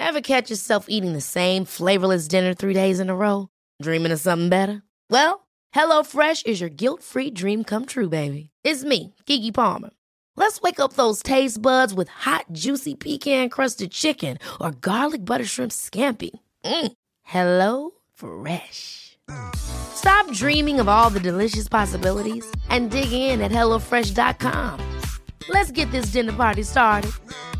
Ever catch yourself eating the same flavorless dinner 3 days in a row? Dreaming of something better? Well, HelloFresh is your guilt-free dream come true, baby. It's me, Keke Palmer. Let's wake up those taste buds with hot, juicy pecan-crusted chicken or garlic butter shrimp scampi. Hello Fresh. Stop dreaming of all the delicious possibilities and dig in at HelloFresh.com. Let's get this dinner party started.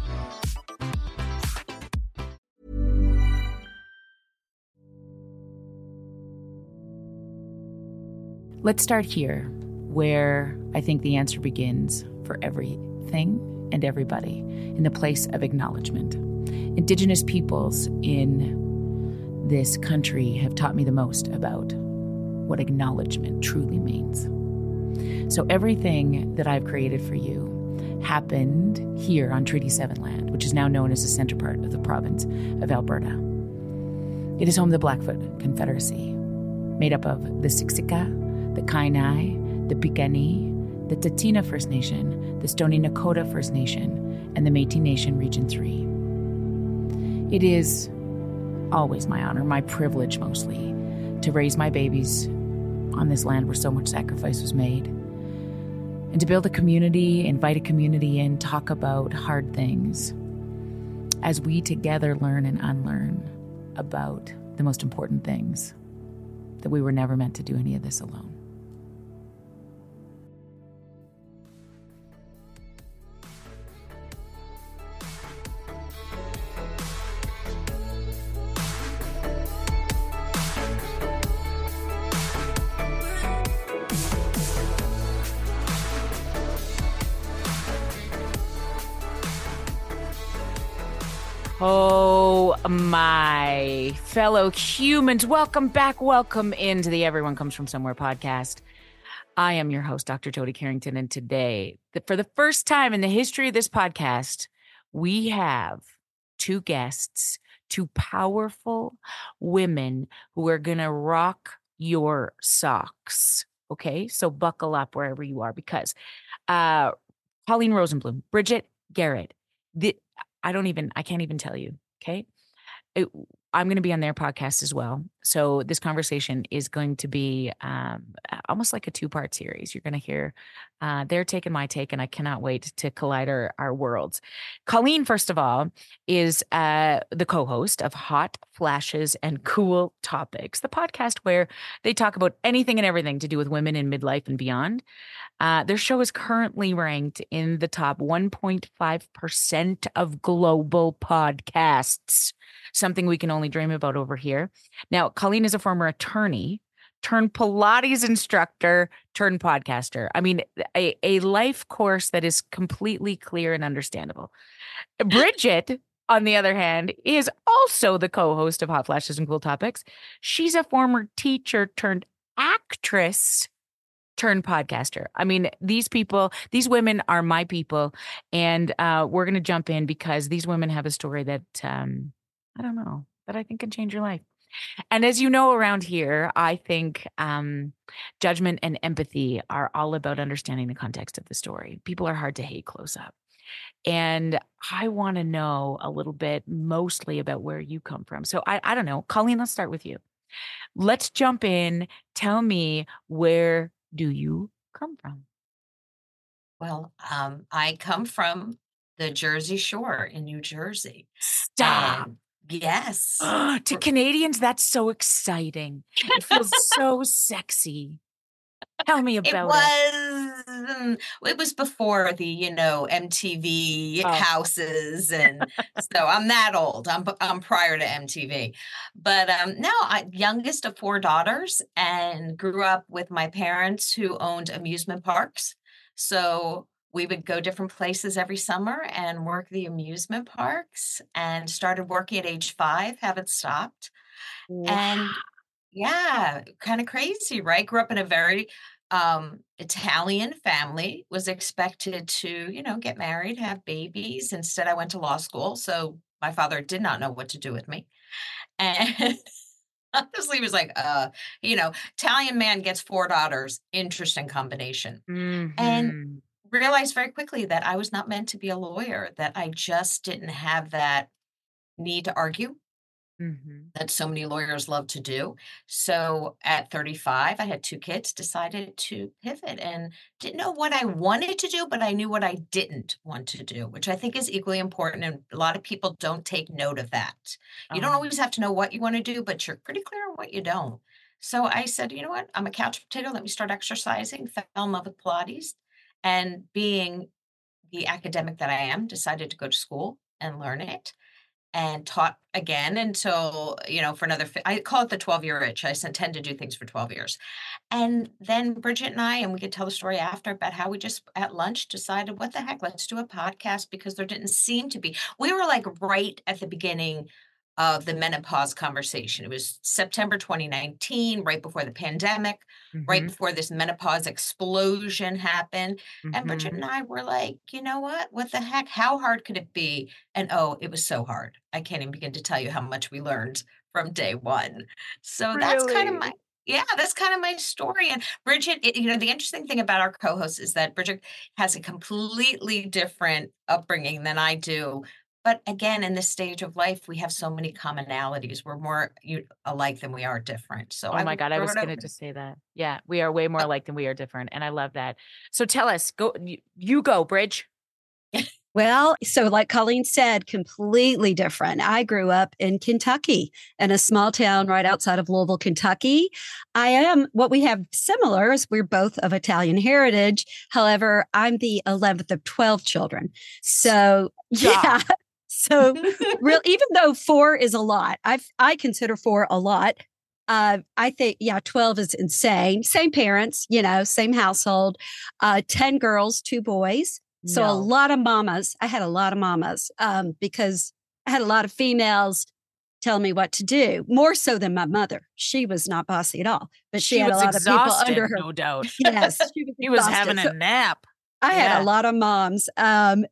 Let's start here, where I think the answer begins for everything and everybody, in the place of acknowledgement. Indigenous peoples in this country have taught me the most about what acknowledgement truly means. So everything that I've created for you happened here on Treaty 7 land, which is now known as the center part of the province of Alberta. It is home to the Blackfoot Confederacy, made up of the Siksika, the Kainai, the Piikani, the Tsuut'ina First Nation, the Stoney Nakoda First Nation, and the Métis Nation Region 3. It is always my honor, my privilege mostly, to raise my babies on this land where so much sacrifice was made, and to build a community, invite a community in, talk about hard things, as we together learn and unlearn about the most important things, that we were never meant to do any of this alone. Oh, my fellow humans, welcome back. Welcome into the Everyone Comes From Somewhere podcast. I am your host, Dr. Jody Carrington, and today, for the first time in the history of this podcast, we have two guests, two powerful women who are going to rock your socks. Okay, so buckle up wherever you are, because Colleen Rosenblum, Bridget Garrett, I can't even tell you, okay? I'm going to be on their podcast as well. So this conversation is going to be almost like a two-part series. You're going to hear their take and my take, and I cannot wait to collide our worlds. Colleen, first of all, is the co-host of Hot Flashes and Cool Topics, the podcast where they talk about anything and everything to do with women in midlife and beyond. Their show is currently ranked in the top 1.5% of global podcasts, something we can only dream about over here. Now, Colleen is a former attorney, turned Pilates instructor, turned podcaster. I mean, a life course that is completely clear and understandable. Bridget, on the other hand, is also the co-host of Hot Flashes and Cool Topics. She's a former teacher turned actress turned podcaster. I mean, these women are my people, and we're going to jump in because these women have a story that, I don't know, that I think can change your life. And as you know, around here, I think judgment and empathy are all about understanding the context of the story. People are hard to hate close up. And I want to know a little bit mostly about where you come from. So I don't know. Colleen, let's start with you. Let's jump in. Tell me, where do you come from? Well, I come from the Jersey Shore in New Jersey. Stop. Yes. To Canadians, that's so exciting. It feels so sexy. Tell me about it. It was before the, MTV houses, and so I'm that old. I'm prior to MTV, but no, youngest of four daughters, and grew up with my parents who owned amusement parks. So we would go different places every summer and work the amusement parks, and started working at age 5. Haven't stopped. Wow. And yeah, kind of crazy, right? Grew up in a very Italian family, was expected to, get married, have babies. Instead, I went to law school. So my father did not know what to do with me. And honestly, he was like, Italian man gets 4 daughters. Interesting combination. Mm-hmm. And realized very quickly that I was not meant to be a lawyer, that I just didn't have that need to argue that so many lawyers love to do. So at 35, I had 2 kids, decided to pivot and didn't know what I wanted to do, but I knew what I didn't want to do, which I think is equally important. And a lot of people don't take note of that. You don't always have to know what you want to do, but you're pretty clear on what you don't. So I said, you know what? I'm a couch potato. Let me start exercising. Fell in love with Pilates. And being the academic that I am, decided to go to school and learn it and taught again until, for another, I call it the 12-year itch. I tend to do things for 12 years. And then Bridget and I, and we could tell the story after about how we just at lunch decided, what the heck, let's do a podcast, because there didn't seem to be, we were like right at the beginning of the menopause conversation. It was September 2019, right before the pandemic, right before this menopause explosion happened. And Bridget and I were like, you know what the heck? How hard could it be? And oh, it was so hard. I can't even begin to tell you how much we learned from day one. So that's kind of my story. And Bridget, the interesting thing about our co-host is that Bridget has a completely different upbringing than I do. But again, in this stage of life, we have so many commonalities. We're more alike than we are different. So oh my God, I was going to just say that. Yeah, we are way more alike than we are different. And I love that. So tell us, you go, Bridge. Well, so like Colleen said, completely different. I grew up in Kentucky, in a small town right outside of Louisville, Kentucky. What we have similar is we're both of Italian heritage. However, I'm the 11th of 12 children. So yeah. So even though 4 is a lot, I consider 4 a lot. I think, 12 is insane. Same parents, same household, 10 girls, 2 boys. So a lot of mamas. I had a lot of mamas because I had a lot of females telling me what to do, more so than my mother. She was not bossy at all, but she had a lot of people under her. No doubt. Yes, she was having a nap. I had a lot of moms, and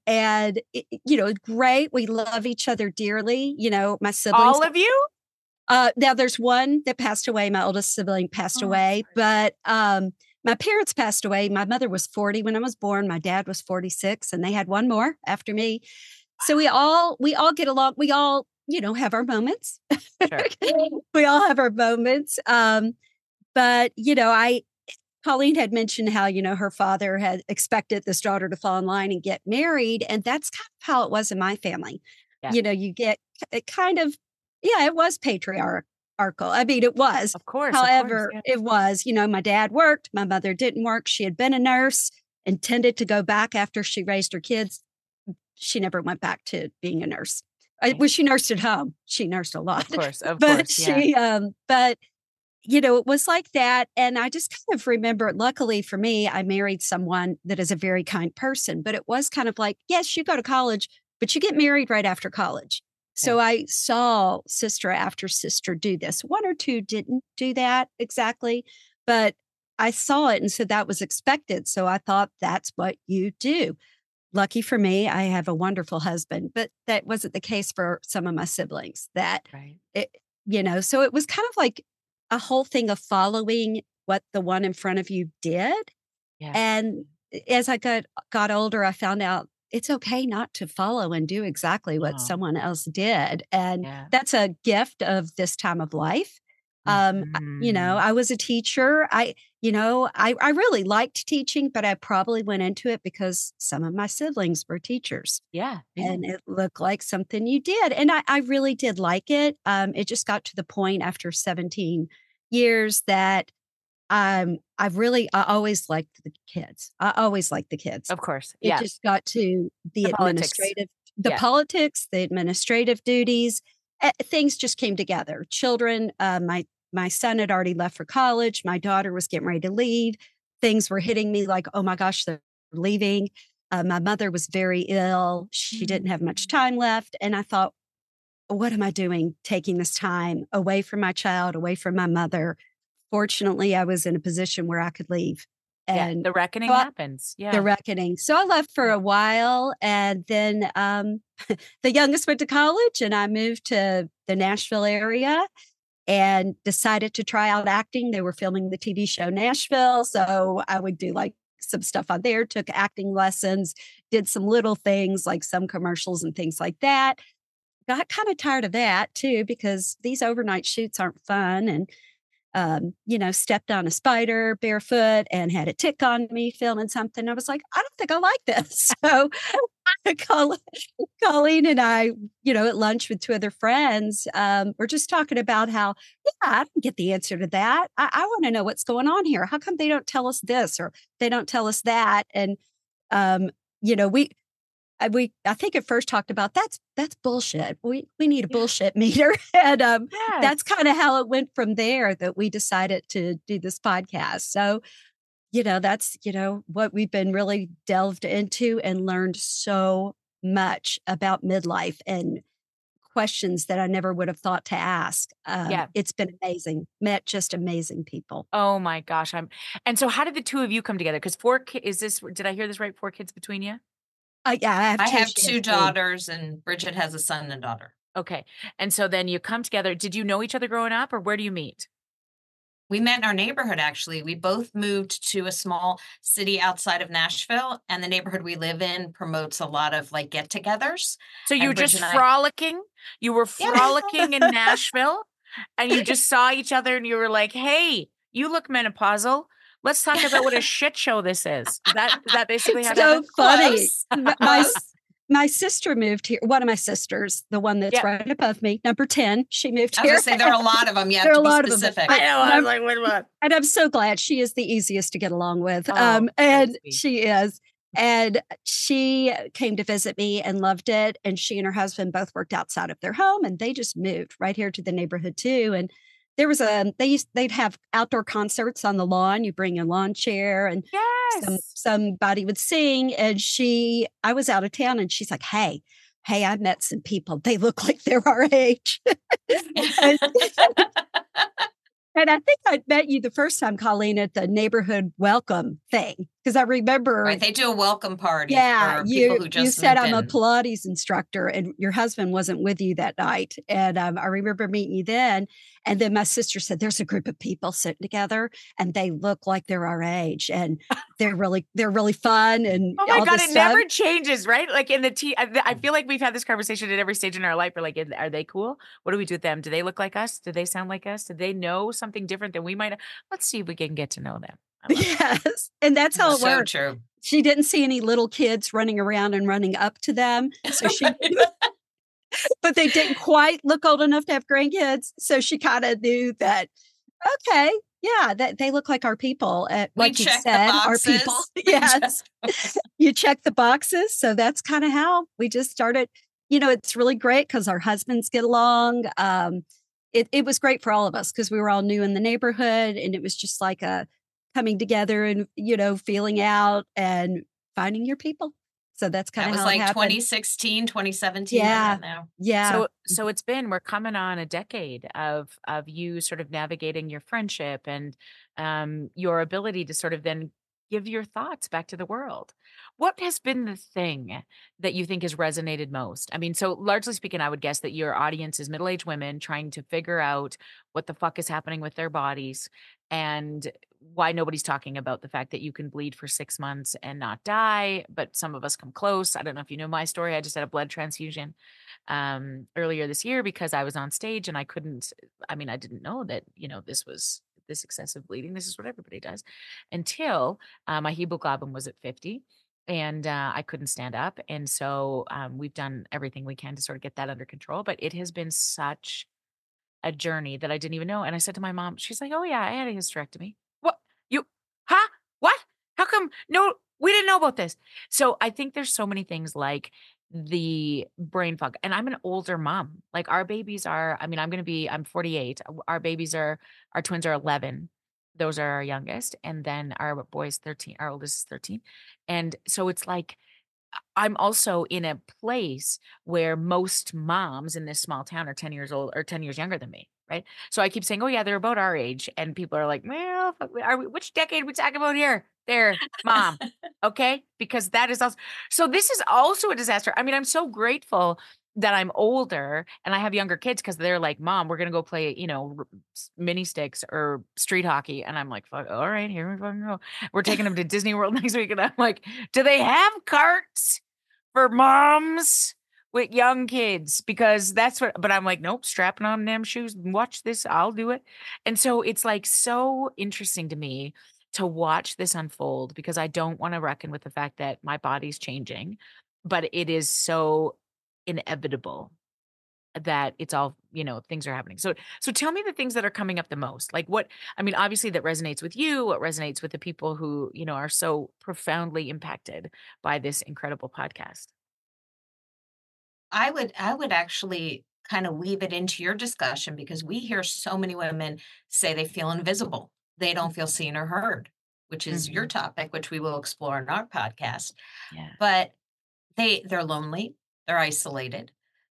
great. We love each other dearly. My siblings. All of you? Now there's one that passed away. My oldest sibling passed away, but my parents passed away. My mother was 40 when I was born. My dad was 46, and they had one more after me. So we all get along. We all, have our moments. Sure. We all have our moments. But Colleen had mentioned how, her father had expected this daughter to fall in line and get married. And that's kind of how it was in my family. Yeah. You get it kind of, it was patriarchal. I mean, it was. Of course. However, it was, my dad worked. My mother didn't work. She had been a nurse, intended to go back after she raised her kids. She never went back to being a nurse. She nursed at home. She nursed a lot. Of course. It was like that. And I just kind of remember, luckily for me, I married someone that is a very kind person, but it was kind of like, yes, you go to college, but you get married right after college. So I saw sister after sister do this. 1 or 2 didn't do that exactly, but I saw it. And so that was expected. So I thought that's what you do. Lucky for me, I have a wonderful husband, but that wasn't the case for some of my siblings. So it was kind of like a whole thing of following what the one in front of you did. Yeah. And as I got older, I found out it's okay not to follow and do exactly what someone else did. And that's a gift of this time of life. I was a teacher. I really liked teaching, but I probably went into it because some of my siblings were teachers. Yeah. And it looked like something you did. And I really did like it. It just got to the point after 17 years that I always liked the kids. I always liked the kids. Of course. It just got to the administrative, politics, the administrative duties. Things just came together. Children, my son had already left for college. My daughter was getting ready to leave. Things were hitting me like, oh my gosh, they're leaving. My mother was very ill. She didn't have much time left. And I thought, what am I doing taking this time away from my child, away from my mother? Fortunately, I was in a position where I could leave. And the reckoning happens. Yeah. The reckoning. So I left for a while, and then the youngest went to college, and I moved to the Nashville area and decided to try out acting. They were filming the TV show Nashville. So I would do like some stuff on there, took acting lessons, did some little things like some commercials and things like that. got kind of tired of that too, because these overnight shoots aren't fun. And stepped on a spider barefoot and had a tick on me filming something. I was like, I don't think I like this. So Colleen and I, at lunch with two other friends, we're just talking about how, I don't get the answer to that. I want to know what's going on here. How come they don't tell us this or they don't tell us that? And, I think at first talked about that's bullshit. We need a bullshit meter. And that's kind of how it went from there, that we decided to do this podcast. So, that's, what we've been really delved into and learned so much about midlife and questions that I never would have thought to ask. It's been amazing. Met just amazing people. Oh my gosh. And so how did the two of you come together? Because did I hear this right? 4 kids between you? Yeah, I have two daughters, and Bridget has a son and daughter. Okay. And so then you come together. Did you know each other growing up, or where do you meet? We met in our neighborhood, actually. We both moved to a small city outside of Nashville, and the neighborhood we live in promotes a lot of like get-togethers. So you were just frolicking? You were frolicking in Nashville, and you just saw each other, and you were like, hey, you look menopausal. Let's talk about what a shit show this is. Is that basically how so funny. My sister moved here. One of my sisters, the one that's right above me, number 10, she moved here. I was going to say there are a lot of them. Yeah, there are a lot specific. of them. I know. I was like, wait a minute. And I'm so glad she is the easiest to get along with. And she is. And she came to visit me and loved it. And she and her husband both worked outside of their home, and they just moved right here to the neighborhood too. And there was they'd have outdoor concerts on the lawn. You bring a lawn chair, and somebody would sing. And I was out of town, and she's like, hey, I met some people. They look like they're our age. And I think I'd met you the first time, Colleen, at the neighborhood welcome thing. Because I remember. Right, they do a welcome party. Yeah, for people who just you said I'm a in. Pilates instructor, and your husband wasn't with you that night. And I remember meeting you then. And then my sister said, there's a group of people sitting together, and they look like they're our age, and they're really fun. And oh my God, it never changes, right? Like in I feel like we've had this conversation at every stage in our life. We're like, are they cool? What do we do with them? Do they look like us? Do they sound like us? Do they know something different than we might? Let's see if we can get to know them. Yes. And that's how it works. So true. She didn't see any little kids running around and running up to them. So but they didn't quite look old enough to have grandkids. So she kind of knew that, okay, yeah, that they look like our people. Like you said, our people. Yes. You check the boxes. So that's kind of how we just started. It's really great because our husbands get along. It was great for all of us because we were all new in the neighborhood, and it was just like a coming together and, feeling out and finding your people. So that's kind of how it happened. 2016, 2017. Yeah. Now. Yeah. So we're coming on a decade of you sort of navigating your friendship and your ability to sort of then give your thoughts back to the world. What has been the thing that you think has resonated most? I mean, so largely speaking, I would guess that your audience is middle-aged women trying to figure out what the fuck is happening with their bodies and why nobody's talking about the fact that you can bleed for 6 months and not die, but some of us come close. I don't know if you know my story. I just had a blood transfusion earlier this year because I was on stage and I didn't know that, this excessive bleeding. This is what everybody does until my hemoglobin was at 50 and I couldn't stand up. And so we've done everything we can to sort of get that under control, but it has been such a journey that I didn't even know. And I said to my mom, she's like, oh yeah, I had a hysterectomy. What? What? How come? No, we didn't know about this. So I think there's so many things like the brain fog. And I'm an older mom. Like our babies are, I'm 48. Our twins are 11. Those are our youngest. And then our boy's 13, our oldest is 13. And so it's like, I'm also in a place where most moms in this small town are 10 years old or 10 years younger than me. Right. So I keep saying, oh yeah, they're about our age. And people are like, well, which decade are we talking about here? There, mom. Okay. Because that is also, so this is also a disaster. I mean, I'm so grateful that I'm older and I have younger kids because they're like, mom, we're going to go play, mini sticks or street hockey. And I'm like, fuck, all right, here we fucking go. We're taking them to Disney World next week. And I'm like, do they have carts for moms with young kids because that's what, but I'm like, nope, strapping on them shoes, watch this, I'll do it. And so it's like so interesting to me to watch this unfold because I don't want to reckon with the fact that my body's changing, but it is so inevitable that it's all, things are happening. So tell me the things that are coming up the most. Like what, I mean, obviously that resonates with you, what resonates with the people who, are so profoundly impacted by this incredible podcast. I would actually kind of weave it into your discussion because we hear so many women say they feel invisible. They don't feel seen or heard, which is your topic, which we will explore in our podcast. Yeah. But they're lonely, they're isolated.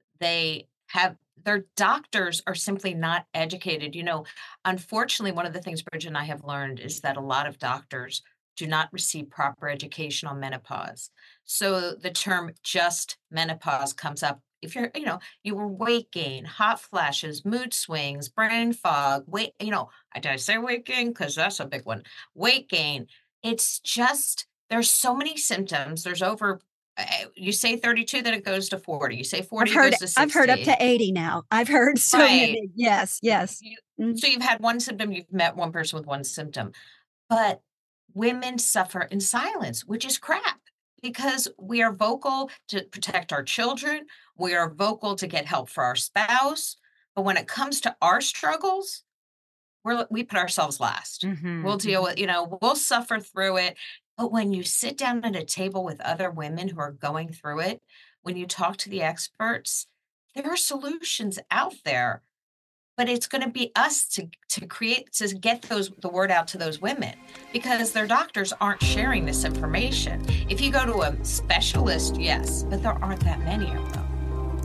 Their doctors are simply not educated. Unfortunately, one of the things Bridget and I have learned is that a lot of doctors do not receive proper education on menopause. So the term just menopause comes up. If you were weight gain, hot flashes, mood swings, brain fog, I say weight gain because that's a big one. Weight gain. It's just, there's so many symptoms. There's over, you say 32, then it goes to 40. You say 40, it goes to 60. I've heard up to 80 now. I've heard so many. Yes. So you've had one symptom, you've met one person with one symptom. But women suffer in silence, which is crap because we are vocal to protect our children. We are vocal to get help for our spouse. But when it comes to our struggles, we put ourselves last. We'll deal with, we'll suffer through it. But when you sit down at a table with other women who are going through it, when you talk to the experts, there are solutions out there. But it's going to be us to get the word out to those women because their doctors aren't sharing this information. If you go to a specialist, yes, but there aren't that many of them.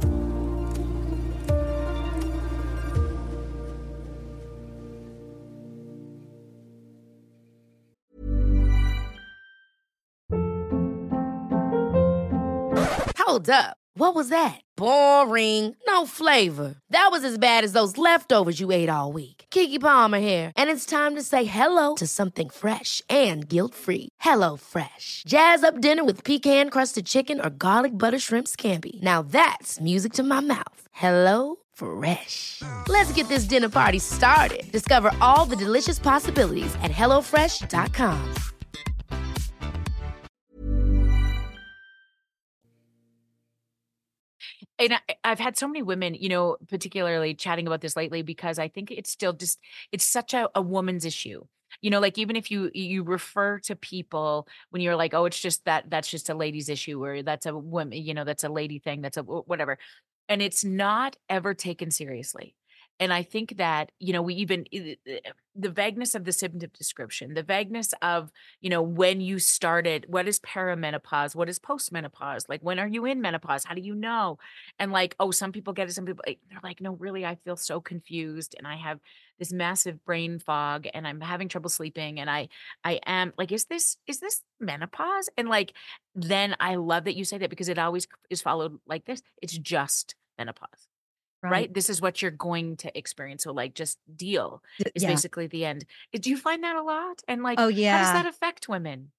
Hold up. What was that? Boring. No flavor. That was as bad as those leftovers you ate all week. Keke Palmer here. And it's time to say hello to something fresh and guilt-free. Hello Fresh. Jazz up dinner with pecan-crusted chicken or garlic butter shrimp scampi. Now that's music to my mouth. Hello Fresh. Let's get this dinner party started. Discover all the delicious possibilities at HelloFresh.com. And I've had so many women, particularly chatting about this lately, because I think it's still just, it's such a woman's issue. Like even if you refer to people when you're like, oh, it's just that's just a lady's issue, or that's a woman, that's a lady thing, that's a whatever. And it's not ever taken seriously. And I think that, we even, the vagueness of the symptom description, the vagueness of, when you started, what is perimenopause? What is postmenopause? Like, when are you in menopause? How do you know? And like, oh, some people get it. Some people, they're like, no, really, I feel so confused. And I have this massive brain fog and I'm having trouble sleeping. And I am like, is this menopause? And like, then I love that you say that because it always is followed like this. It's just menopause. Right. This is what you're going to experience. So like just deal is basically the end. Do you find that a lot? And like, oh, yeah. How does that affect women?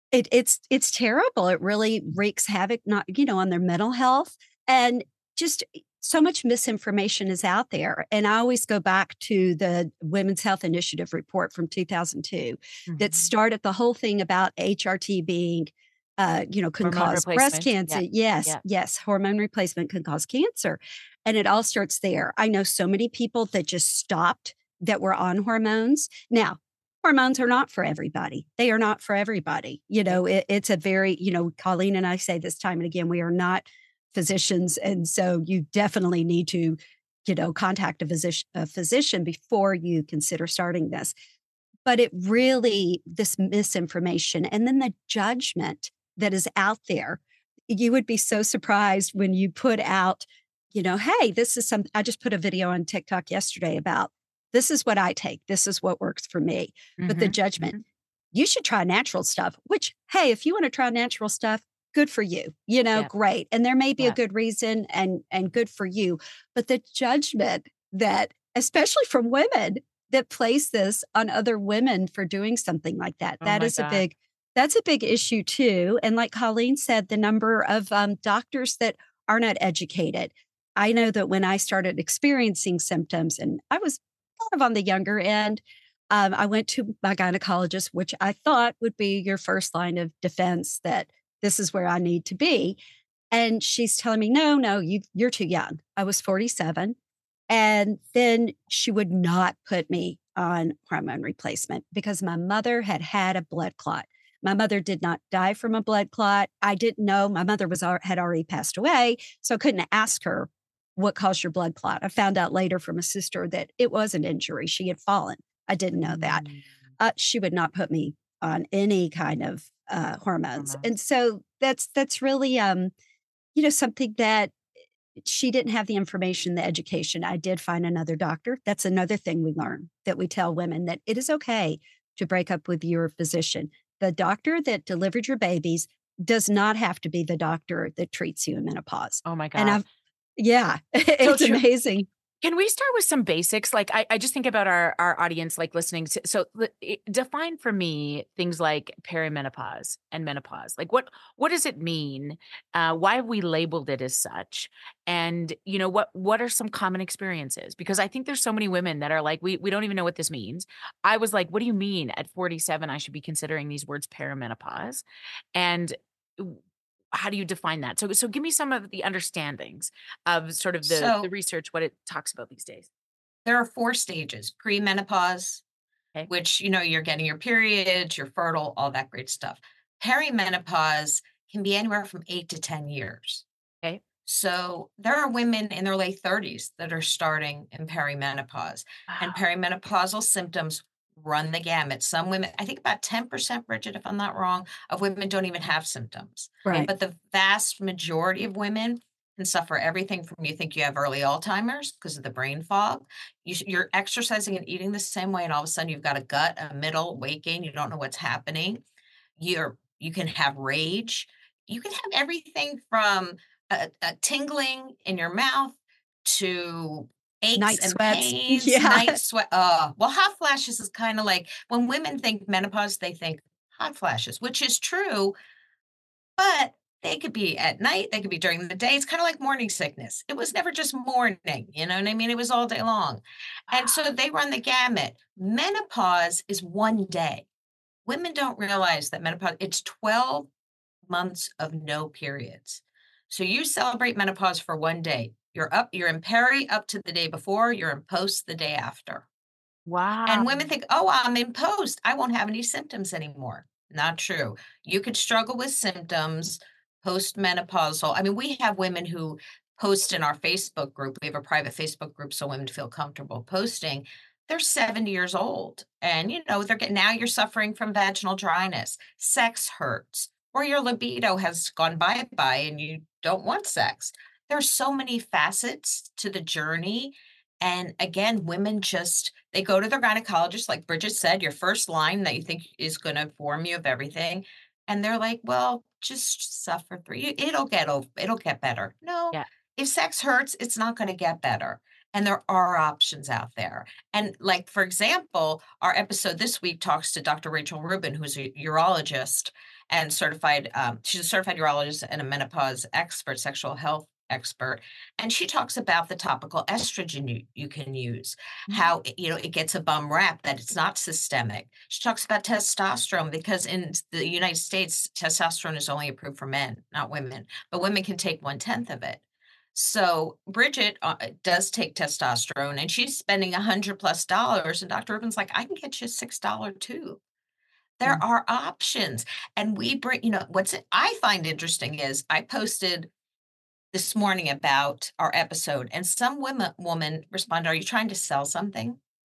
It's terrible. It really wreaks havoc, on their mental health, and just so much misinformation is out there. And I always go back to the Women's Health Initiative report from 2002 that started the whole thing about HRT being, can hormone cause breast cancer. Yeah. Yes. Hormone replacement can cause cancer. And it all starts there. I know so many people that just stopped that were on hormones. Now, hormones are not for everybody. They are not for everybody. It's a very, Colleen and I say this time and again, we are not physicians. And so you definitely need to, contact a physician before you consider starting this. But it really, this misinformation and then the judgment that is out there, you would be so surprised when you put out, hey, this is I just put a video on TikTok yesterday about this is what I take. This is what works for me. But the judgment, you should try natural stuff, which, hey, if you want to try natural stuff, good for you, great. And there may be a good reason and good for you. But the judgment that, especially from women that place this on other women for doing something like that, that's a big issue too. And like Colleen said, the number of doctors that are not educated. I know that when I started experiencing symptoms, and I was kind of on the younger end, I went to my gynecologist, which I thought would be your first line of defense that this is where I need to be. And she's telling me, no, you're too young. I was 47. And then she would not put me on hormone replacement because my mother had a blood clot. My mother did not die from a blood clot. I didn't know. My mother had already passed away, so I couldn't ask her what caused your blood clot. I found out later from a sister that it was an injury. She had fallen. I didn't know that. She would not put me on any kind of hormones. And so that's really, something that she didn't have the information, the education. I did find another doctor. That's another thing we learn, that we tell women that it is okay to break up with your physician. The doctor that delivered your babies does not have to be the doctor that treats you in menopause. Oh my God. And it's amazing. Can we start with some basics? Like, I just think about our audience, like listening to, so define for me things like perimenopause and menopause. Like what does it mean? Why have we labeled it as such? And what are some common experiences? Because I think there's so many women that are like, we don't even know what this means. I was like, what do you mean at 47, I should be considering these words perimenopause? And how do you define that? So give me some of the understandings of sort of the research, what it talks about these days. There are 4 stages: premenopause, okay, which, you're getting your periods, you're fertile, all that great stuff. Perimenopause can be anywhere from 8 to 10 years. Okay. So there are women in their late 30s that are starting in perimenopause. Wow. And perimenopausal symptoms run the gamut. Some women, I think about 10%, Bridget, if I'm not wrong, of women don't even have symptoms. Right. But the vast majority of women can suffer everything from, you think you have early Alzheimer's because of the brain fog. You're exercising and eating the same way, and all of a sudden you've got a gut, a middle, weight gain. You don't know what's happening. You can have rage. You can have everything from a tingling in your mouth to aches night and sweats. pains, Yeah. night sweat. Well, hot flashes is kind of like when women think menopause, they think hot flashes, which is true, but they could be at night, they could be during the day. It's kind of like morning sickness. It was never just morning, you know what I mean? It was all day long. And so they run the gamut. Menopause is one day. Women don't realize that menopause, it's 12 months of no periods. So you celebrate menopause for one day. You're in peri up to the day before, you're in post the day after. Wow. And women think, oh, I'm in post, I won't have any symptoms anymore. Not true. You could struggle with symptoms postmenopausal. I mean, we have women who post in our Facebook group. We have a private Facebook group so women feel comfortable posting. They're 70 years old and, now you're suffering from vaginal dryness, sex hurts, or your libido has gone bye-bye and you don't want sex. There's so many facets to the journey. And again, women they go to their gynecologist, like Bridget said, your first line that you think is going to inform you of everything. And they're like, well, just suffer through. It'll get better. No, Yeah. If sex hurts, it's not going to get better. And there are options out there. And like, for example, our episode this week talks to Dr. Rachel Rubin, who's a urologist and certified, she's a certified urologist and a menopause expert, sexual health expert. And she talks about the topical estrogen you can use, how, it gets a bum rap, that it's not systemic. She talks about testosterone because in the United States, testosterone is only approved for men, not women, but women can take 1/10 of it. So Bridget does take testosterone and she's spending $100+ and Dr. Rubin's like, I can get you a $6 tube. There are options. And we bring, I find interesting is I posted this morning about our episode and some woman responded, are you trying to sell something?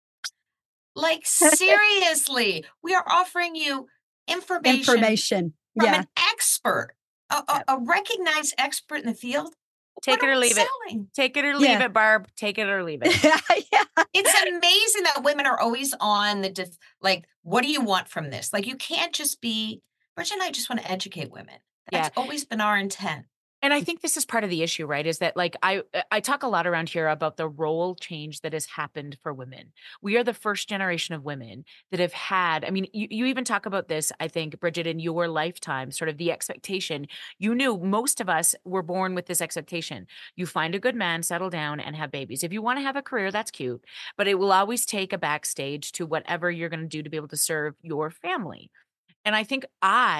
Like, seriously, we are offering you information from an expert, a recognized expert in the field. Take it or leave it. Take it or leave it, Barb. Take it or leave it. Yeah. It's amazing that women are always on like, what do you want from this? Like, you can't just be, Bridget and I just want to educate women. That's always been our intent. And I think this is part of the issue, right? Is that like I talk a lot around here about the role change that has happened for women. We are the first generation of women that have had, I mean, you even talk about this, I think, Bridget, in your lifetime, sort of the expectation. You knew most of us were born with this expectation. You find a good man, settle down, and have babies. If you want to have a career, that's cute, but it will always take a backstage to whatever you're going to do to be able to serve your family. And I think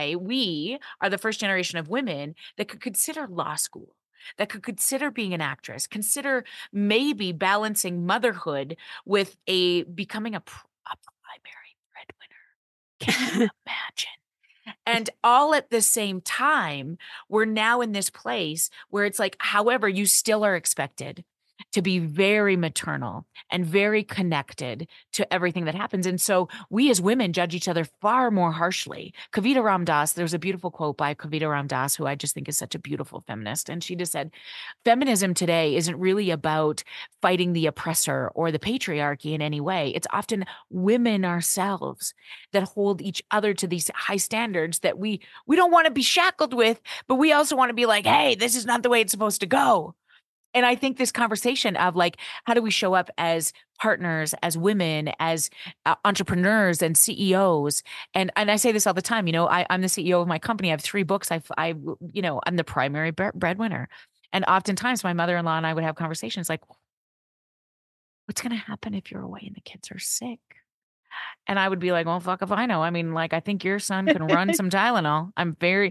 we are the first generation of women that could consider law school, that could consider being an actress, consider maybe balancing motherhood with becoming a primary breadwinner. Can you imagine? And all at the same time, we're now in this place where it's like, however, you still are expected to be very maternal and very connected to everything that happens. And so we as women judge each other far more harshly. Kavita Ram Das, there's a beautiful quote by Kavita Ram Das, who I just think is such a beautiful feminist. And she just said, feminism today isn't really about fighting the oppressor or the patriarchy in any way. It's often women ourselves that hold each other to these high standards that we don't want to be shackled with, but we also want to be like, hey, this is not the way it's supposed to go. And I think this conversation of like, how do we show up as partners, as women, as entrepreneurs and CEOs? And I say this all the time, I'm the CEO of my company. I have 3 books. I'm the primary breadwinner. And oftentimes my mother-in-law and I would have conversations like, what's going to happen if you're away and the kids are sick? And I would be like, well, fuck if I know. I mean, like, I think your son can run some Tylenol. I'm very,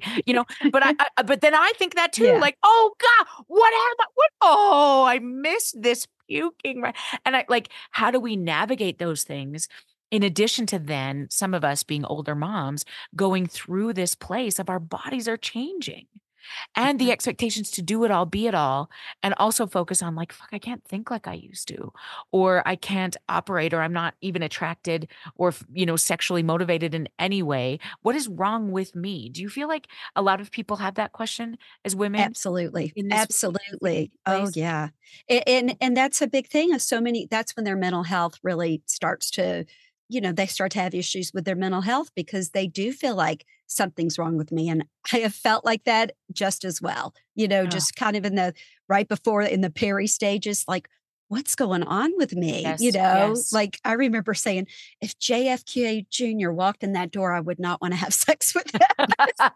but then I think that too, Yeah. like, oh God, what happened? Oh, I missed this puking. Right. And how do we navigate those things? In addition to then some of us being older moms going through this place of our bodies are changing. And the expectations to do it all, be it all, and also focus on like, fuck, I can't think like I used to, or I can't operate, or I'm not even attracted or, sexually motivated in any way. What is wrong with me? Do you feel like a lot of people have that question as women? Absolutely. in this Absolutely. Oh, place? yeah. And that's a big thing of so many, that's when their mental health really starts to, they start to have issues with their mental health because they do feel like something's wrong with me. And I have felt like that just as well, Oh, just kind of right before in the peri stages, like, what's going on with me? yes. Like I remember saying, if JFK Jr. walked in that door, I would not want to have sex with him.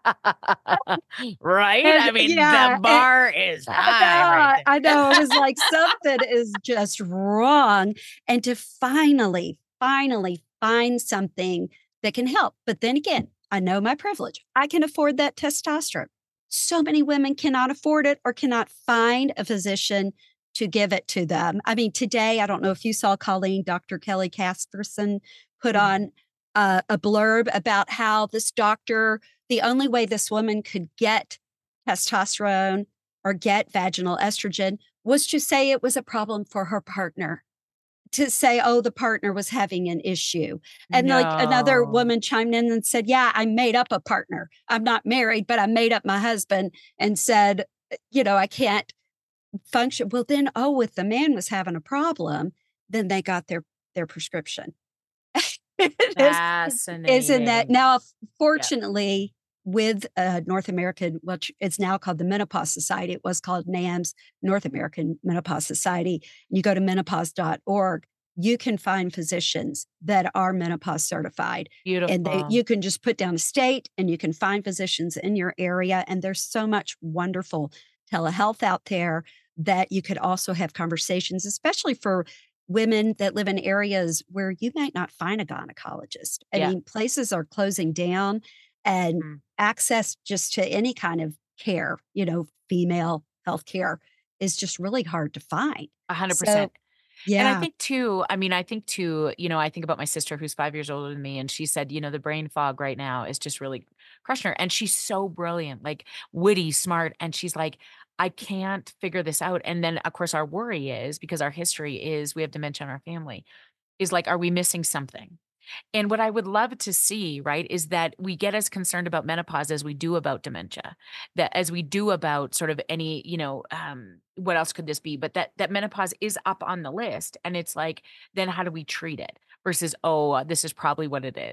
Right? And I mean, yeah, the bar is high right there. I know. It was like something is just wrong. And to finally find something that can help. But then again, I know my privilege. I can afford that testosterone. So many women cannot afford it or cannot find a physician to give it to them. I mean, today, I don't know if you saw Colleen, Dr. Kelly Casperson put on a blurb about how this doctor, the only way this woman could get testosterone or get vaginal estrogen was to say it was a problem for her partner, to say, oh, the partner was having an issue. And like another No. woman chimed in and said, yeah, I made up a partner. I'm not married, but I made up my husband and said, I can't function. Well, then, if the man was having a problem, then they got their prescription. Isn't that Fascinating. now? Fortunately, with North American, which it's now called the Menopause Society, it was called NAMS, North American Menopause Society. You go to menopause.org, you can find physicians that are menopause certified. Beautiful. And you can just put down a state and you can find physicians in your area. And there's so much wonderful telehealth out there that you could also have conversations, especially for women that live in areas where you might not find a gynecologist. I mean, places are closing down and access just to any kind of care, female health care is just really hard to find. 100%. So, yeah. And I think too, I think about my sister who's 5 years older than me. And she said, the brain fog right now is just really crushing her. And she's so brilliant, like witty, smart. And she's like, I can't figure this out. And then of course our worry is, because our history is we have dementia in our family, is like, are we missing something? And what I would love to see, right, is that we get as concerned about menopause as we do about dementia, that as we do about sort of any, what else could this be? But that menopause is up on the list. And it's like, then how do we treat it versus, this is probably what it is.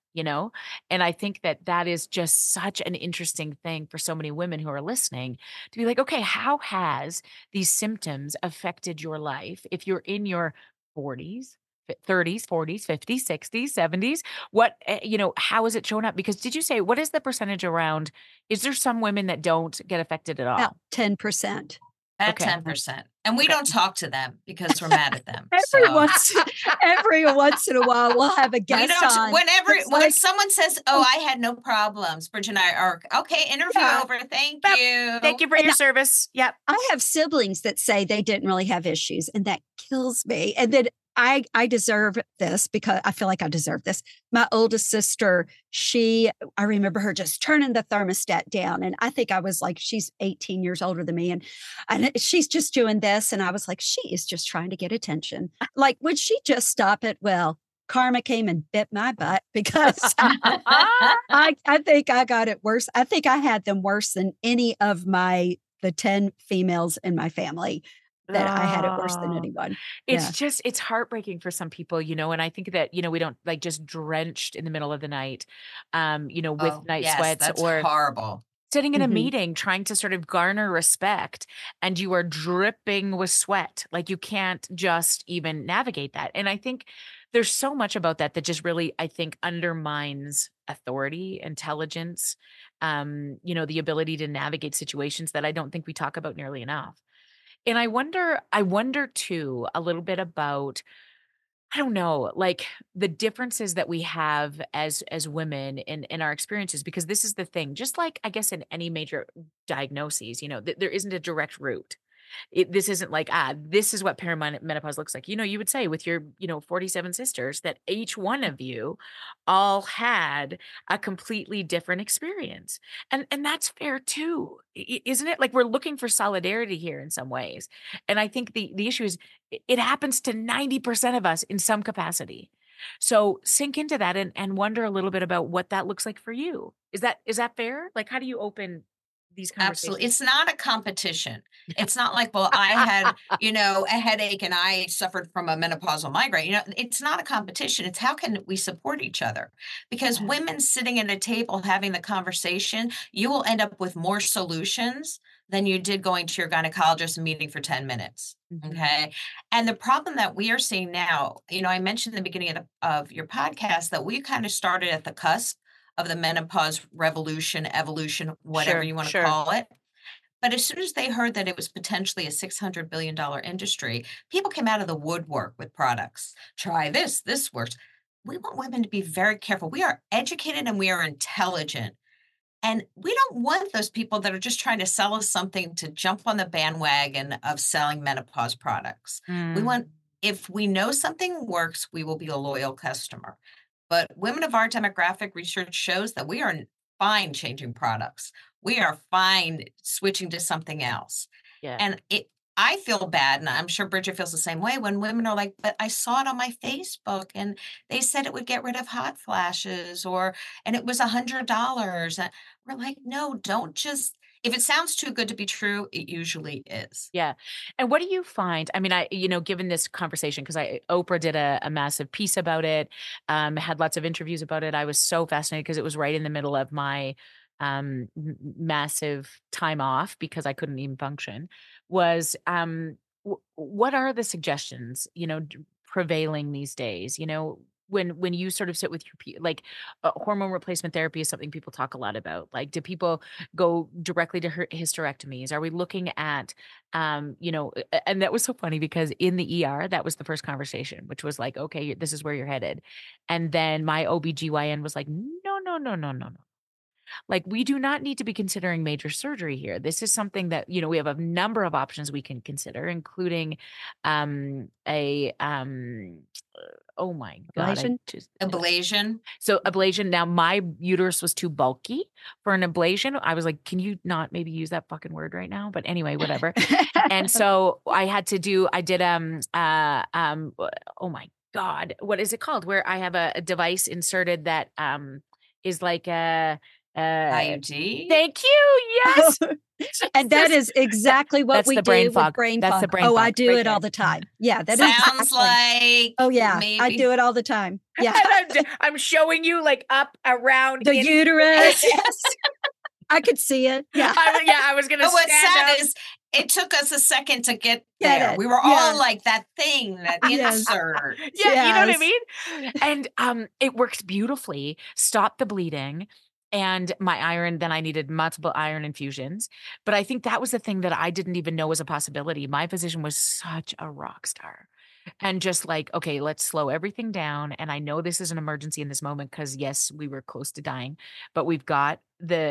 you know? And I think that that is just such an interesting thing for so many women who are listening to be like, okay, how has these symptoms affected your life? If you're in your 40s, 30s, 40s, 50s, 60s, 70s, what, how is it showing up? Because did you say, what is the percentage around, is there some women that don't get affected at About all? 10%. At Okay. 10%. And we Okay. don't talk to them because we're mad at them. Every So once in a while, we'll have a we guest don't, on. whenever, It's when like, someone says, oh, I had no problems, Bridget and I are, okay, interview Yeah. over. Thank Yep. you. Thank you for And your service. Yep. I have siblings that say they didn't really have issues, and that kills me. And then I deserve this because I feel like I deserve this. My oldest sister, I remember her just turning the thermostat down. And I think I was like, she's 18 years older than me. And she's just doing this. And I was like, she is just trying to get attention. Like, would she just stop it? Well, karma came and bit my butt because I think I got it worse. I think I had them worse than any of the 10 females in my family. That I had it worse than Oh. anyone. It's heartbreaking for some people, and I think that, we don't like just drenched in the middle of the night, with Oh, night yes, sweats that's or horrible. sitting in a Mhm. meeting trying to sort of garner respect and you are dripping with sweat. Like you can't just even navigate that. And I think there's so much about that that just really, I think, undermines authority, intelligence, the ability to navigate situations that I don't think we talk about nearly enough. And I wonder too a little bit about, I don't know, like the differences that we have as women in our experiences, because this is the thing, just like I guess in any major diagnoses, there isn't a direct route. This isn't like, this is what perimenopause looks like. You would say with your, 47 sisters that each one of you all had a completely different experience. And that's fair too, isn't it? Like we're looking for solidarity here in some ways. And I think the issue is it happens to 90% of us in some capacity. So sink into that and wonder a little bit about what that looks like for you. Is that fair? Like, how do you open these Absolutely. conversations? It's not a competition. It's not like, well, I had, a headache and I suffered from a menopausal migraine. It's not a competition. It's how can we support each other? Because Yeah. women sitting at a table having the conversation, you will end up with more solutions than you did going to your gynecologist and meeting for 10 minutes. Mhm. Okay. And the problem that we are seeing now, I mentioned in the beginning of your podcast that we kind of started at the cusp of the menopause revolution, evolution, whatever you want to Sure. call it. But as soon as they heard that it was potentially a $600 billion industry, people came out of the woodwork with products. Try this, this works. We want women to be very careful. We are educated and we are intelligent. And we don't want those people that are just trying to sell us something to jump on the bandwagon of selling menopause products. We want, Mm. if we know something works, we will be a loyal customer. But women of our demographic research shows that we are fine changing products. We are fine switching to something else. Yeah. And I feel bad, and I'm sure Bridget feels the same way when women are like, but I saw it on my Facebook and they said it would get rid of hot flashes and it was $100. And we're like, no, don't just, if it sounds too good to be true, it usually is. Yeah. And what do you find? I mean, given this conversation, because Oprah did a massive piece about it, had lots of interviews about it. I was so fascinated because it was right in the middle of my massive time off because I couldn't even function. Was what are the suggestions, prevailing these days? When you sort of sit with like hormone replacement therapy is something people talk a lot about. Like, do people go directly to hysterectomies? Are we looking at, and that was so funny because in the ER, that was the first conversation, which was like, okay, this is where you're headed. And then my OBGYN was like, no, no, no, no, no, no. Like, we do not need to be considering major surgery here. This is something that, we have a number of options we can consider, including oh my God. Ablation. So ablation. Now my uterus was too bulky for an ablation. I was like, can you not maybe use that fucking word right now? But anyway, whatever. And so I did, oh my God, what is it called? Where I have a device inserted that is like IUD. Thank you. Yes. And that is exactly what we do with brain That's fog. the brain fog. I do right it there. all the time. Yeah, that Sounds exactly. like. Oh yeah, maybe. I do it all the time. Yeah, And I'm showing you like up around the uterus. Yes. I could see it. Yeah. I was gonna. But what's sad up. is it took us a second to get Get there. it. We were Yeah. all like that thing, that Yes. insert. Yeah, you know what I Yes. mean? And it works beautifully. Stop the bleeding. And my iron, then I needed multiple iron infusions. But I think that was the thing that I didn't even know was a possibility. My physician was such a rock star. And just like, okay, let's slow everything down. And I know this is an emergency in this moment because yes, we were close to dying, but we've got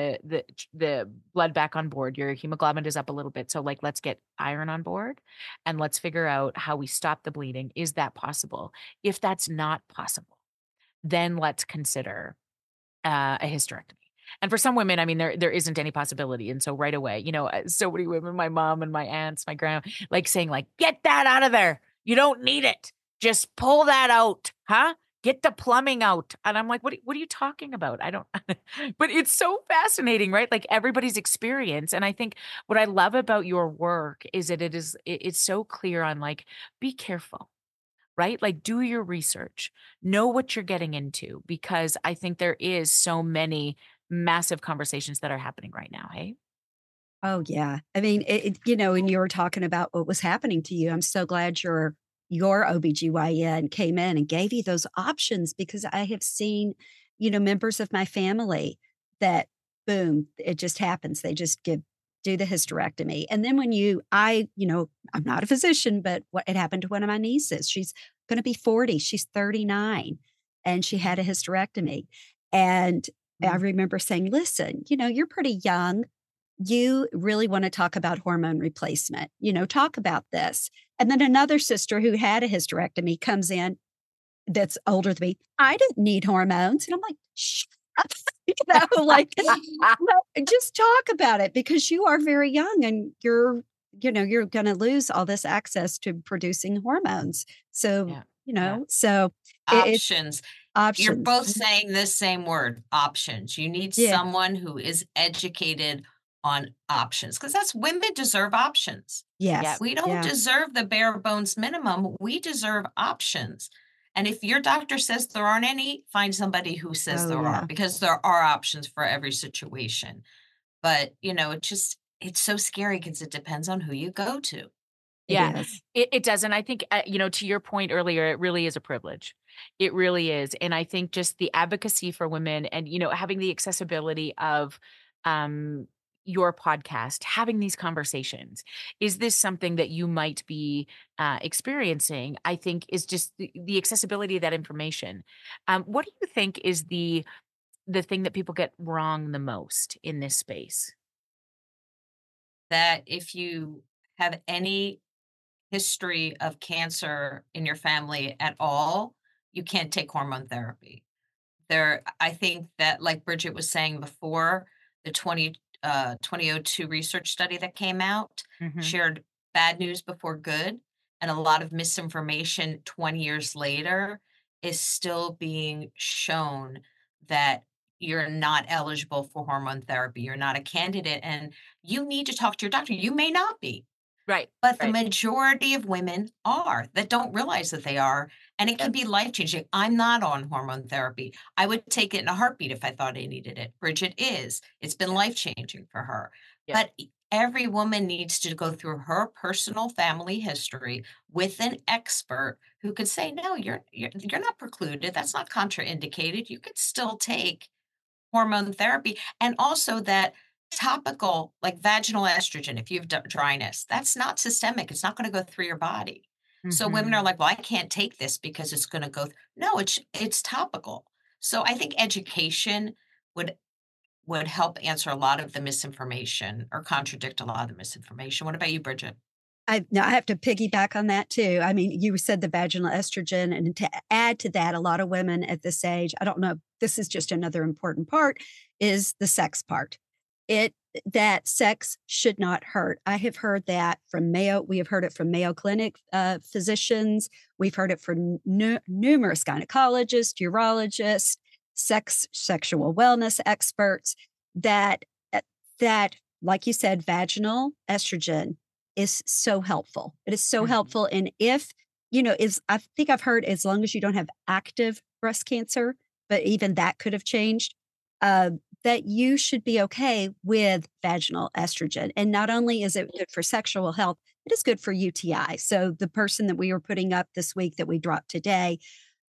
the blood back on board. Your hemoglobin is up a little bit. So like, let's get iron on board and let's figure out how we stop the bleeding. Is that possible? If that's not possible, then let's consider a hysterectomy. And for some women, I mean, there isn't any possibility. And so right away, so many women, my mom and my aunts, my grandma, like saying like, get that out of there. You don't need it. Just pull that out. Huh? Get the plumbing out. And I'm like, what are you talking about? I don't, but it's so fascinating, right? Like everybody's experience. And I think what I love about your work is that it's so clear on like, be careful. Right? Like do your research, know what you're getting into, because I think there is so many massive conversations that are happening right now. Hey? Oh yeah. I mean, and you were talking about what was happening to you. I'm so glad your OBGYN came in and gave you those options, because I have seen, members of my family that boom, it just happens. They just do the hysterectomy. And then I'm not a physician, but it happened to one of my nieces. She's going to be 40. She's 39 and she had a hysterectomy. And I remember saying, listen, you're pretty young. You really want to talk about hormone replacement, talk about this. And then another sister who had a hysterectomy comes in that's older than me. I didn't need hormones. And I'm like, shut up. Just talk about it, because you are very young and you're going to lose all this access to producing hormones. So, so options. Options. You're both saying this same word, options. You need someone who is educated on options, because women deserve options. Yes. We don't deserve the bare bones minimum. We deserve options. And if your doctor says there aren't any, find somebody who says there are, because there are options for every situation. But, it's so scary because it depends on who you go to. Yeah, it does. And I think, to your point earlier, it really is a privilege. It really is. And I think just the advocacy for women and, having the accessibility of your podcast, having these conversations, is this something that you might be experiencing? I think is just the accessibility of that information. What do you think is the thing that people get wrong the most in this space? That if you have any history of cancer in your family at all, you can't take hormone therapy. I think that, like Bridget was saying before, the 2002 research study that came out shared bad news before good, and a lot of misinformation 20 years later is still being shown that you're not eligible for hormone therapy. You're not a candidate, and you need to talk to your doctor. You may not be. Right. But the majority of women that don't realize that they are, and it can be life-changing. I'm not on hormone therapy. I would take it in a heartbeat if I thought I needed it. Bridget is. It's been life-changing for her. But every woman needs to go through her personal family history with an expert who could say, no, you're not precluded. That's not contraindicated. You could still take hormone therapy. And also that topical, like vaginal estrogen, if you have dryness, that's not systemic. It's not going to go through your body. So women are like, well, I can't take this because it's going to go. No, it's topical. So I think education would help answer a lot of the misinformation or contradict a lot of the misinformation. What about you, Bridget? I have to piggyback on that too. I mean, you said the vaginal estrogen, and to add to that, a lot of women at this age, I don't know, this is just another important part, is the sex part. That sex should not hurt. I have heard that from Mayo. We have heard it from Mayo Clinic physicians. We've heard it from numerous gynecologists, urologists, sexual wellness experts. that that, like you said, vaginal estrogen is so helpful. It is so helpful. And if, I think I've heard as long as you don't have active breast cancer, but even that could have changed, that you should be okay with vaginal estrogen. And not only is it good for sexual health, it is good for UTI. So the person that we were putting up this week that we dropped today,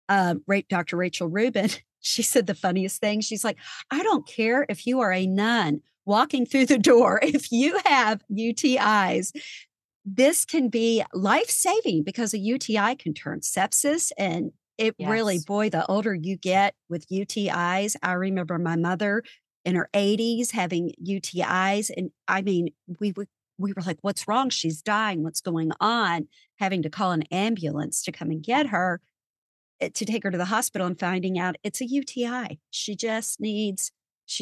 Dr. Rachel Rubin, she said the funniest thing. She's like, I don't care if you are a nun walking through the door, if you have UTIs, this can be life-saving because a UTI can turn sepsis. And it really, boy, the older you get with UTIs, I remember my mother in her 80s having UTIs. And I mean, we were like, what's wrong? She's dying. What's going on? Having to call an ambulance to come and get her, to take her to the hospital, and finding out it's a UTI. She just needs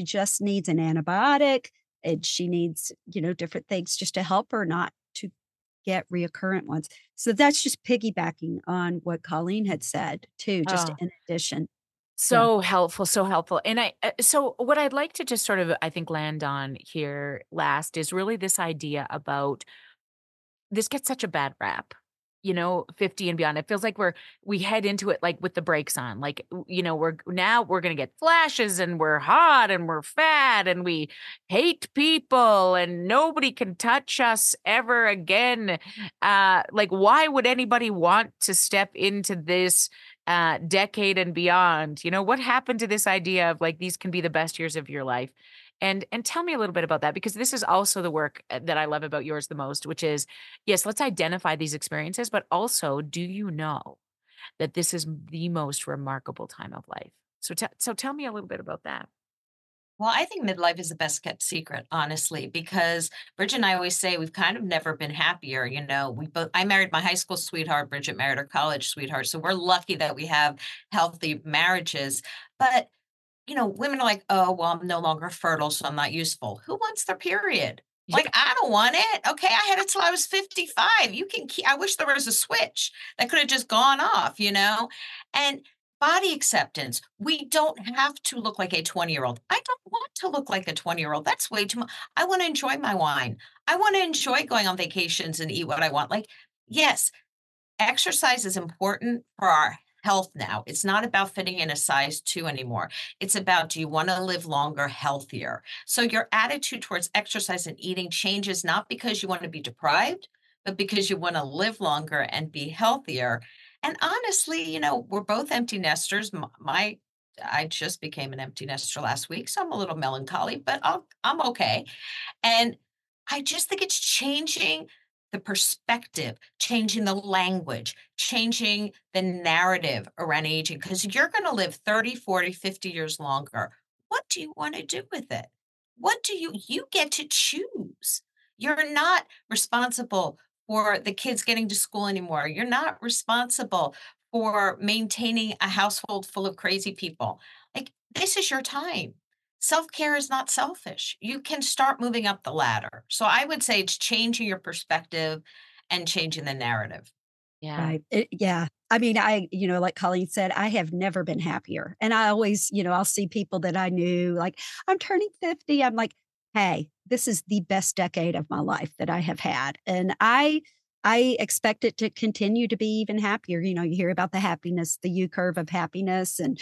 an antibiotic, and she needs, different things just to help her not to get reoccurrent ones. So that's just piggybacking on what Colleen had said too, just in addition. So helpful, so helpful. And so what I'd like to just sort of, I think, land on here last is really this idea about, this gets such a bad rap, 50 and beyond. It feels like we head into it like with the brakes on, like, we're going to get flashes, and we're hot, and we're fat, and we hate people, and nobody can touch us ever again. Like, why would anybody want to step into this decade and beyond? What happened to this idea of like, these can be the best years of your life? And tell me a little bit about that, because this is also the work that I love about yours the most, which is, yes, let's identify these experiences, but also, do you know that this is the most remarkable time of life? So tell me a little bit about that. Well, I think midlife is the best kept secret, honestly, because Bridget and I always say we've kind of never been happier. I married my high school sweetheart, Bridget married her college sweetheart. So we're lucky that we have healthy marriages. But women are like, oh, well, I'm no longer fertile, so I'm not useful. Who wants their period? Like, I don't want it. Okay, I had it till I was 55. You can I wish there was a switch that could have just gone off, And body acceptance. We don't have to look like a 20-year-old. I don't want to look like a 20-year-old. That's way too much. I want to enjoy my wine. I want to enjoy going on vacations and eat what I want. Like, yes, exercise is important for our health now. It's not about fitting in a size 2 anymore. It's about, do you want to live longer, healthier? So your attitude towards exercise and eating changes, not because you want to be deprived, but because you want to live longer and be healthier. And honestly, we're both empty nesters. I just became an empty nester last week, so I'm a little melancholy, but I'm okay. And I just think it's changing the perspective, changing the language, changing the narrative around aging, because you're going to live 30, 40, 50 years longer. What do you want to do with it? You get to choose. You're not responsible for the kids getting to school anymore. You're not responsible for maintaining a household full of crazy people. Like, this is your time. Self-care is not selfish. You can start moving up the ladder. So I would say it's changing your perspective and changing the narrative. Yeah. Right. Yeah. I mean, like Colleen said, I have never been happier. And I always, I'll see people that I knew, like, I'm turning 50. I'm like, hey, this is the best decade of my life that I have had. And I expect it to continue to be even happier. You hear about the happiness, the U curve of happiness, and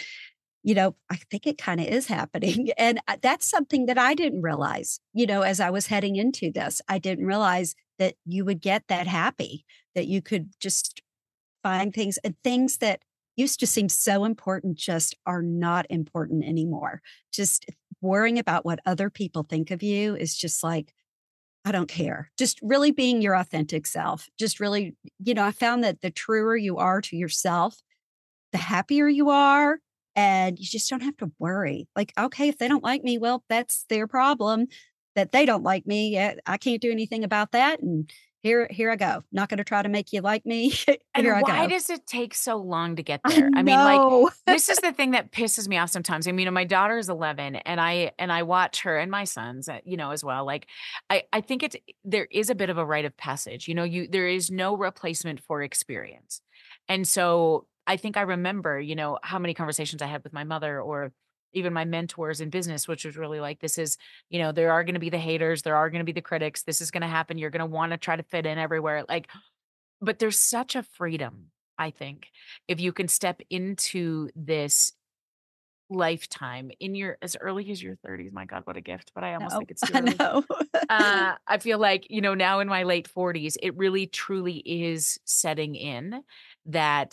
I think it kind of is happening. And that's something that I didn't realize, as I was heading into this. I didn't realize that you would get that happy, that you could just find things, and things that used to seem so important just are not important anymore. Just worrying about what other people think of you is just like, I don't care. Just really being your authentic self. Just really, I found that the truer you are to yourself, the happier you are. And you just don't have to worry. Like, okay, if they don't like me, well, that's their problem that they don't like me. I can't do anything about that. And here I go. Not going to try to make you like me. And why does it take so long to get there? I mean, like, this is the thing that pisses me off sometimes. I mean, my daughter is 11, and I watch her, and my sons, as well. Like, I think there is a bit of a rite of passage. There is no replacement for experience. And so I think I remember, how many conversations I had with my mother, or even my mentors in business, which was really like, this is, there are going to be the haters, there are going to be the critics. This is going to happen. You're going to want to try to fit in everywhere. Like, but there's such a freedom, I think, if you can step into this lifetime as early as your 30s. My God, what a gift. But I almost think it's too I early. know. I feel like, now in my late 40s, it really truly is setting in that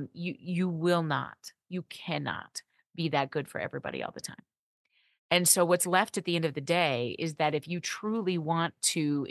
you cannot be that good for everybody all the time. And so what's left at the end of the day is that if you truly want to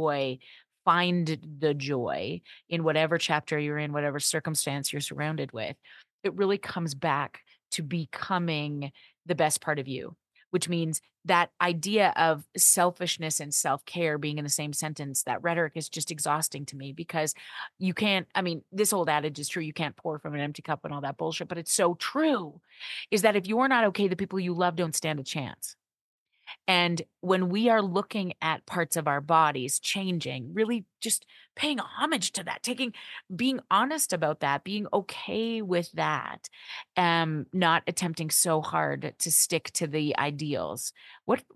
find the joy in whatever chapter you're in, whatever circumstance you're surrounded with, it really comes back to becoming the best part of you, which means that idea of selfishness and self-care being in the same sentence, that rhetoric is just exhausting to me, because you can't, this old adage is true. You can't pour from an empty cup and all that bullshit, but it's so true, is that if you're not okay, the people you love don't stand a chance. And when we are looking at parts of our bodies changing, really just paying homage to that, being honest about that, being okay with that, not attempting so hard to stick to the ideals. What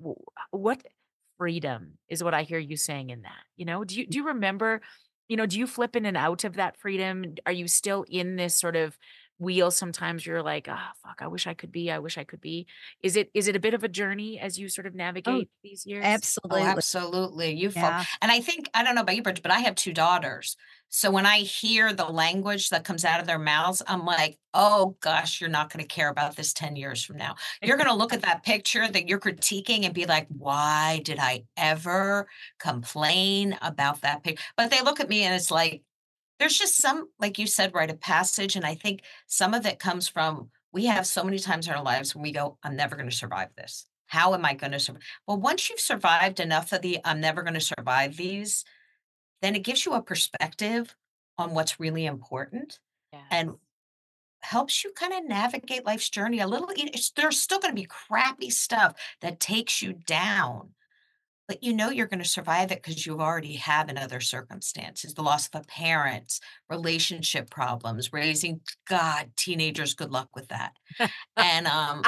freedom is what I hear you saying in that? Do you remember, do you flip in and out of that freedom? Are you still in this sort of wheel? Sometimes you're like, oh, fuck, I wish I could be. Is it a bit of a journey as you sort of navigate these years? Absolutely. Oh, absolutely. Yeah. And I think, I don't know about you, Bridget, but I have 2 daughters. So when I hear the language that comes out of their mouths, I'm like, oh gosh, you're not going to care about this 10 years from now. You're going to look at that picture that you're critiquing and be like, why did I ever complain about that picture? But they look at me and it's like, there's just some, like you said, rite of passage. And I think some of it comes from, we have so many times in our lives when we go, I'm never going to survive this. How am I going to survive? Well, once you've survived enough of the I'm never going to survive these, then it gives you a perspective on what's really important and helps you kind of navigate life's journey a little. There's still going to be crappy stuff that takes you down, but you're going to survive it because you already have in other circumstances, the loss of a parent, relationship problems, raising, God, teenagers, good luck with that. And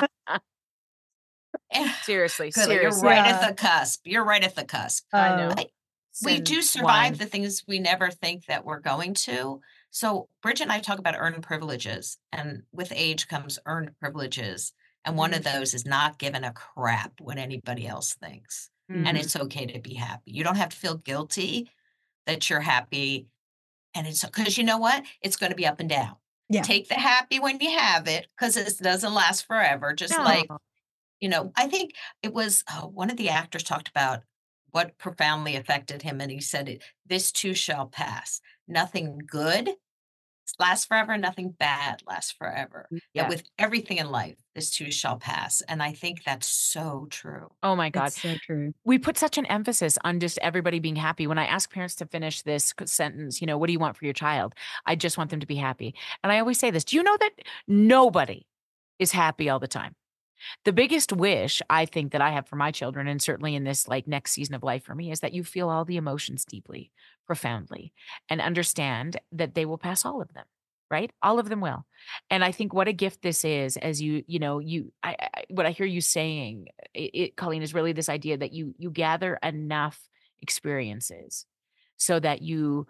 Seriously, good, you're right at the cusp. You're right at the cusp. I know. We do survive the things we never think that we're going to. So Bridget and I talk about earned privileges, and with age comes earned privileges. And one of those is not giving a crap what anybody else thinks. And it's okay to be happy. You don't have to feel guilty that you're happy. And it's because you know what? It's going to be up and down. Yeah. Take the happy when you have it, because it doesn't last forever. Just like, I think it was one of the actors talked about what profoundly affected him. And he said, this too shall pass. Nothing good lasts forever. Nothing bad lasts forever. Yeah. That with everything in life, this too shall pass. And I think that's so true. Oh my God. That's so true. We put such an emphasis on just everybody being happy. When I ask parents to finish this sentence, what do you want for your child? I just want them to be happy. And I always say this, do you know that nobody is happy all the time? The biggest wish I think that I have for my children, and certainly in this like next season of life for me, is that you feel all the emotions deeply, profoundly, and understand that they will pass all of them, right? All of them will. And I think what a gift this is, as what I hear you saying, Colleen, is really this idea that you gather enough experiences so that you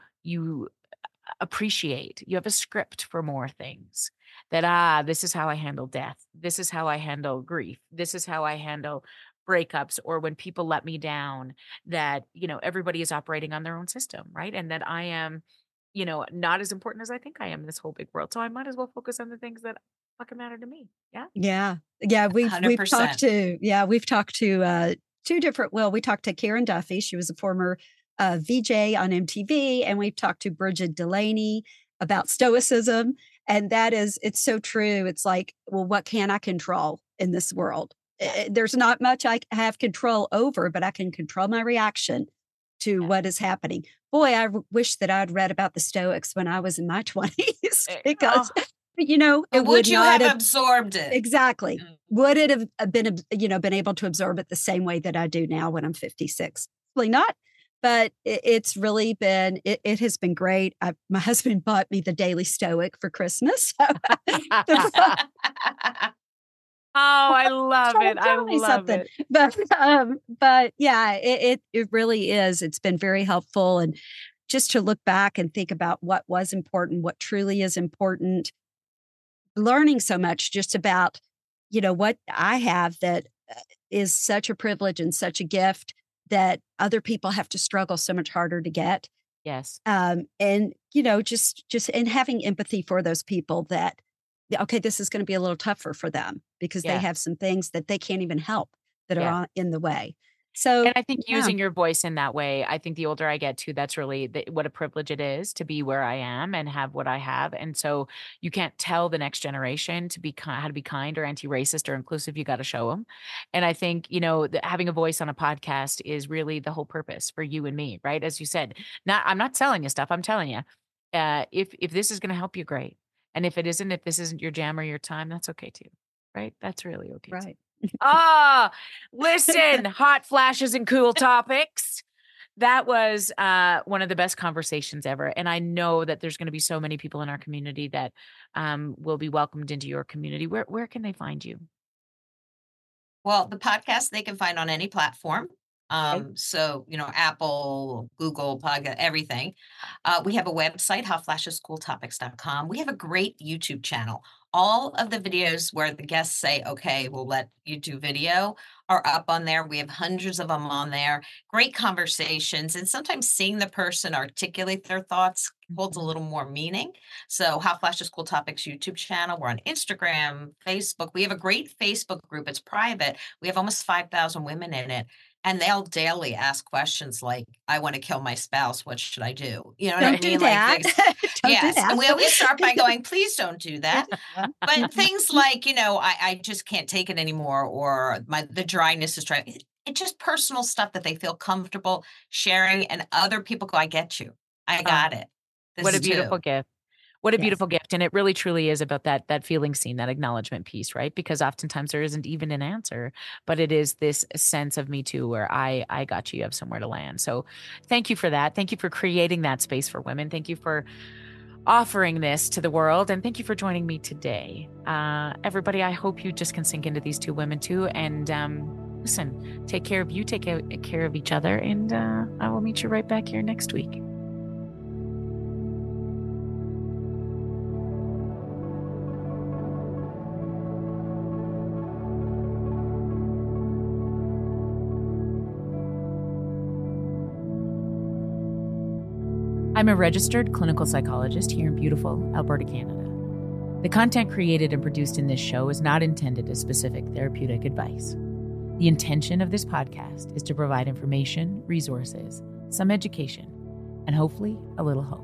appreciate, you have a script for more things. That, this is how I handle death. This is how I handle grief. This is how I handle breakups, or when people let me down, that, everybody is operating on their own system, right? And that I am, not as important as I think I am in this whole big world. So I might as well focus on the things that fucking matter to me. Yeah. Yeah. Yeah. We've talked to 2 different, we talked to Karen Duffy. She was a former VJ on MTV, and we've talked to Bridget Delaney about stoicism. And it's so true. It's like, well, what can I control in this world? There's not much I have control over, but I can control my reaction to what is happening. Boy, I wish that I'd read about the Stoics when I was in my 20s, because, it would you have absorbed it? Exactly. Would it have been able to absorb it the same way that I do now when I'm 56? Probably not. But it's really been, it has been great. My husband bought me the Daily Stoic for Christmas. I love it. I love it. But yeah, it really is. It's been very helpful. And just to look back and think about what was important, what truly is important, learning so much just about, what I have that is such a privilege and such a gift that other people have to struggle so much harder to get. Yes. And, just and having empathy for those people that, okay, this is going to be a little tougher for them because they have some things that they can't even help that are in the way. So, and I think using your voice in that way, I think the older I get too, that's really what a privilege it is to be where I am and have what I have. And so you can't tell the next generation to be how to be kind or anti-racist or inclusive. You got to show them. And I think, having a voice on a podcast is really the whole purpose for you and me, right? As you said, I'm not selling you stuff. I'm telling you, if this is going to help you, great. And if this isn't your jam or your time, that's okay too. Right? That's really okay. Right. Listen, hot flashes and cool topics. That was one of the best conversations ever. And I know that there's going to be so many people in our community that will be welcomed into your community. Where can they find you? Well, the podcast they can find on any platform. So, Apple, Google, podcast, everything. We have a website, hotflashescooltopics.com. We have a great YouTube channel. All of the videos where the guests say, okay, we'll let you do video are up on there. We have hundreds of them on there. Great conversations. And sometimes seeing the person articulate their thoughts holds a little more meaning. So Hot Flashes Cool Topics YouTube channel. We're on Instagram, Facebook. We have a great Facebook group. It's private. We have almost 5,000 women in it. And they'll daily ask questions like, I want to kill my spouse. What should I do? You know what I mean? Do that. Yes. And we always start by going, please don't do that. But things like, I just can't take it anymore, or the dryness is dry. It's just personal stuff that they feel comfortable sharing, and other people go, I get you. I got it. What a beautiful gift. What a beautiful gift. And it really truly is about that feeling seen, that acknowledgement piece, right? Because oftentimes there isn't even an answer, but it is this sense of me too, where I got you, you have somewhere to land. So thank you for that. Thank you for creating that space for women. Thank you for offering this to the world. And thank you for joining me today. Everybody, I hope you just can sink into these two women too. And listen, take care of you, take care of each other. And I will meet you right back here next week. I'm a registered clinical psychologist here in beautiful Alberta, Canada. The content created and produced in this show is not intended as specific therapeutic advice. The intention of this podcast is to provide information, resources, some education, and hopefully a little hope.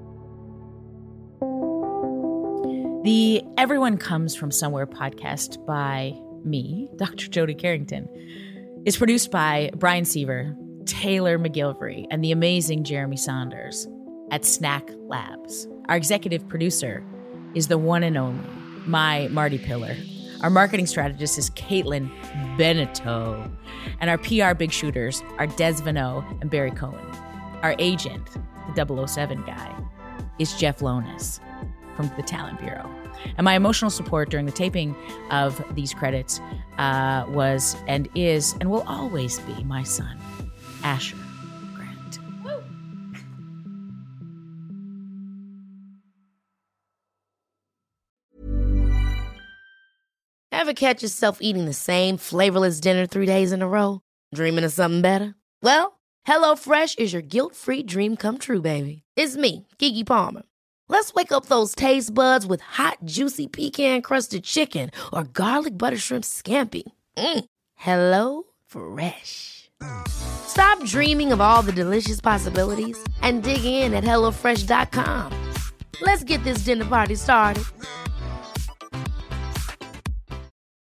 The Everyone Comes From Somewhere podcast by me, Dr. Jody Carrington, is produced by Brian Seaver, Taylor McGilvery, and the amazing Jeremy Saunders at Snack Labs. Our executive producer is the one and only, my Marty Pillar. Our marketing strategist is Caitlin Beneteau. And our PR big shooters are Des Vanneau and Barry Cohen. Our agent, the 007 guy, is Jeff Lonis from the Talent Bureau. And my emotional support during the taping of these credits was and is and will always be my son, Asher Grant. Woo. Ever catch yourself eating the same flavorless dinner 3 days in a row? Dreaming of something better? Well, HelloFresh is your guilt-free dream come true, baby. It's me, Keke Palmer. Let's wake up those taste buds with hot, juicy pecan-crusted chicken or garlic butter shrimp scampi. Hello Fresh. Stop dreaming of all the delicious possibilities and dig in at HelloFresh.com. Let's get this dinner party started.